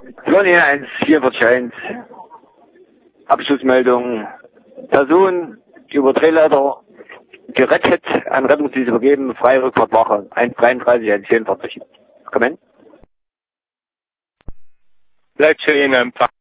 Sonny 14441. Abschlussmeldung. Person über Drehleiter gerettet, an Rettungsdienst übergeben, freie Rückfahrtwache 133, 144. Komm hin. Lecce in Empfang.